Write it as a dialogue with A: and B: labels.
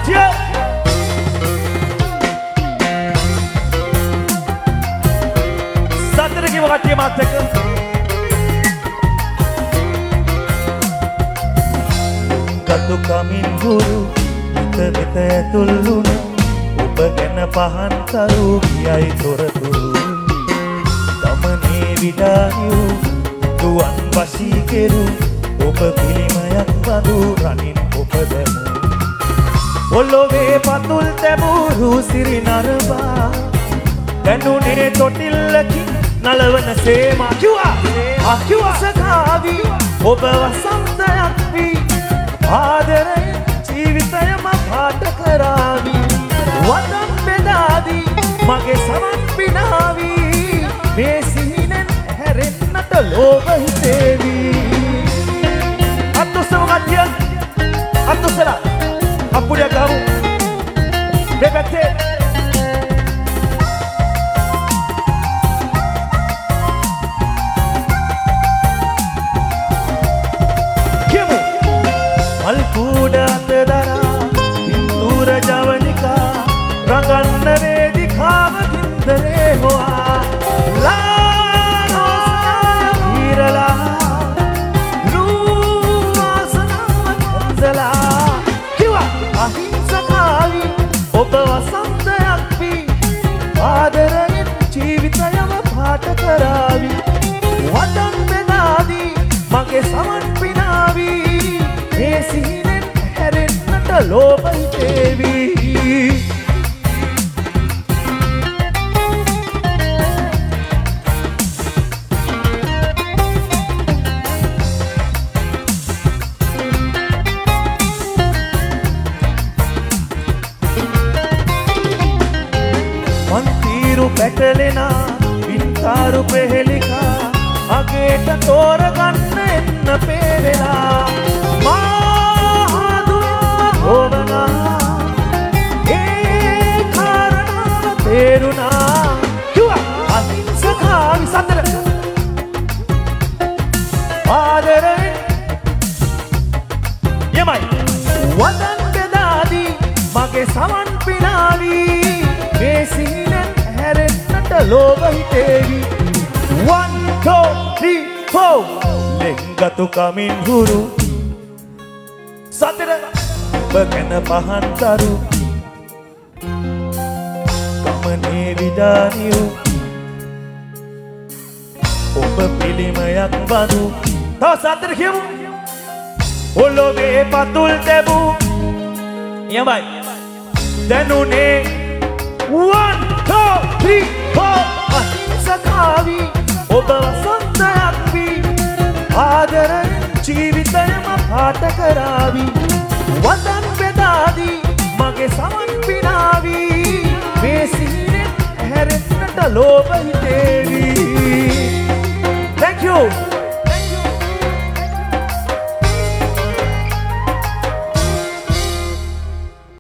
A: කටිය සතර කිව කටිය මාත් එක්ක ගතු කමින් ගුරු හිත වෙත ඇතුළුණ ඔබ ගැන පහන් කරු කියයි තොරතුරු ගමනේ විඩානියු දුවන් වශී කෙරු ඔබ පිළිමයක් වදු රනින් ඔබ දැමු ඔලොවේ පතුල් තැබූ සිරි නරබා දැනුනේ තොටිල්ලකින් නලවන සේමා කිව්වා සකාවි ඔබ වසන්තයක් වී ආදරයෙන් ජීවිතයම පාට කරාවි වදන් බෙදාදී මගේ සමන් පිනාවි මේ සිහිනෙන් හැරෙන්නට ලෝභ හිතේවි අත්තුස්සම කටිය අත්තුස්සලා අපුඩියක් ගහමු මේ පැත්තේ කියමු මල් කුඩ අත දරා ඉන්දුර ජවනිකා රඟන්න වේදිකාව ගින්දරේ හොවා ලා හිරලා අහිංසකාවි ඔබ වසන්තයක් වී ආදරයෙන් ජීවිතයම පාට කරාවි වදන් බෙදාදී මගේ සමන් පිනාවි මේ සිහිනෙන් හැරෙන්නට ලෝභ හිතේවි පැටලෙනා වින්තාරු ප්‍රහෙලිකා අගේට තෝරගන්න එන්න පේවෙලා මාහදුවෙන්ම හොවනා ඒ කාරණාව තේරුණා කිව්වා අහිංසකාවි සතර ආදරයෙන් යමයි වදන් බෙදාදී මගේ සමන් පිනාවි මේ සිහිනෙන් හැරෙන්නට ලෝභ හිතේවි 1 2 3 4 ලෙංගතු කමින් හුරු සතර ඔබ ගැන පහන් තරු ගමනේ විඩානියු ඔබ පිළිමයක් වදු තව සතර කියමු ඔලොවේ පතුල් තැබූ යමයි දැනුනේ 1 2 3 4 අහිංසකාවි ඔබ වසන්තයක් වී ආදරයෙන් ජීවිතයම පාට කරාවි වදන් බෙදාදී මගේ සමන් පිනාවි මේ සිහිනෙන් හැරෙන්නට ලෝභ හිතේ